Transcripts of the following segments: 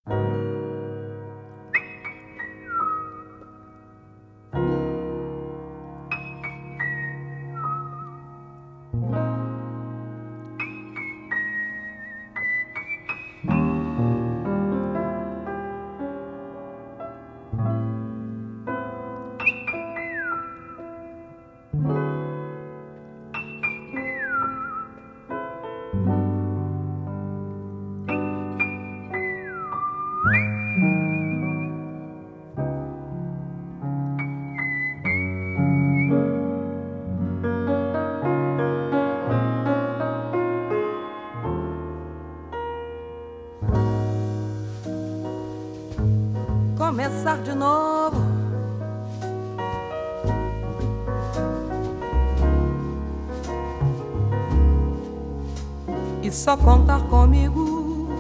Começar de novo, e só contar comigo.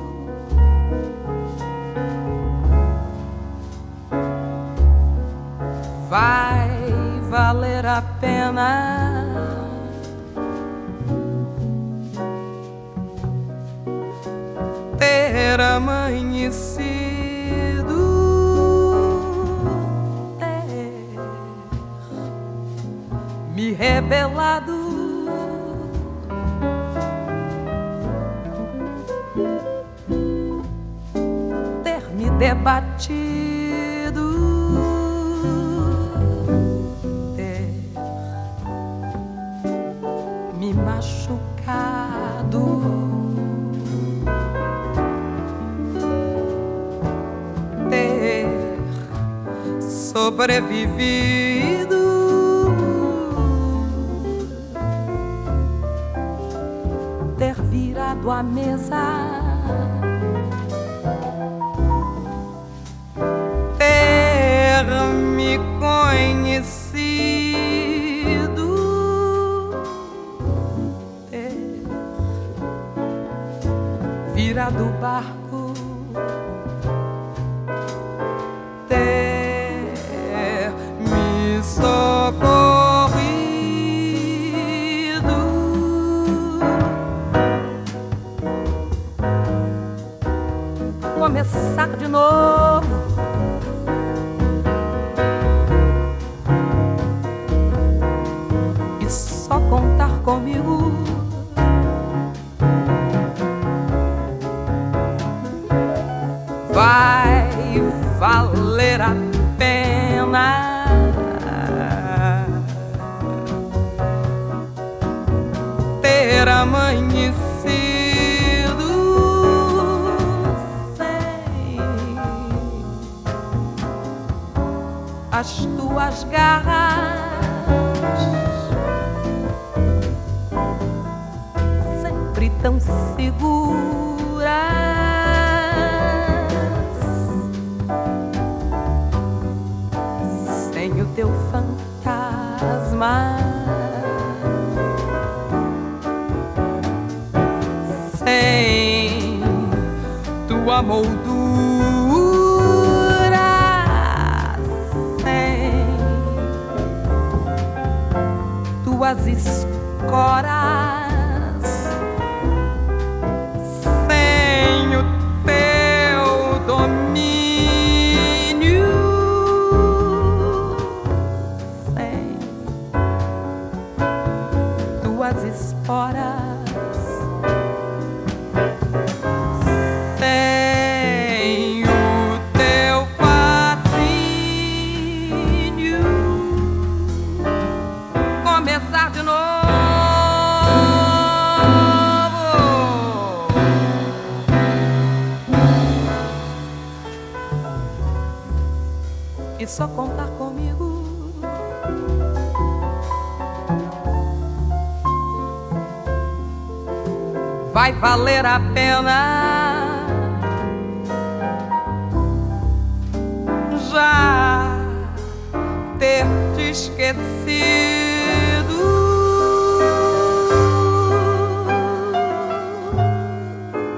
Vai valer a pena. Ter amanhecido, me rebelado, ter me debatido, ter me machucado, ter sobrevivido, ter virado a mesa, ter me conhecido, ter virado o barco, ter me socorrido, começar de novo, e só contar comigo. Vai valer a pena. Ter amanhecido sem as tuas garras, sempre tão seguras, sem o teu fantasma, sem tua moldura, sem tuas escoras, sem o teu domínio, sem tuas esporas, sem o teu fascínio. Começar de novo, e só contar comigo. Vai valer a pena já ter te esquecido,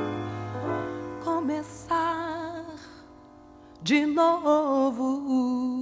começar de novo.